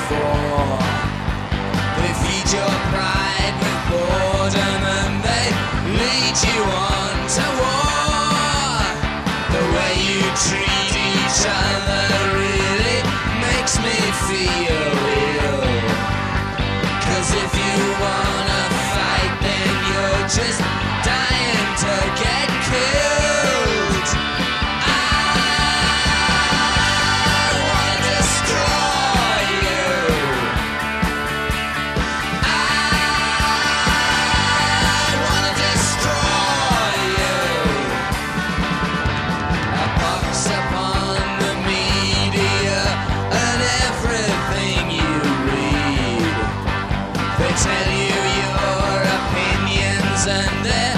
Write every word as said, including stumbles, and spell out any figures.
before. They feed your pride with boredom and they lead you on to war. The way you treat each other really makes me feel ill. 'Cause if you wanna fight, then you're just dying to get killed. I wanna destroy you. I wanna destroy you. A box upon the media and everything you read. They tell you your opinions and their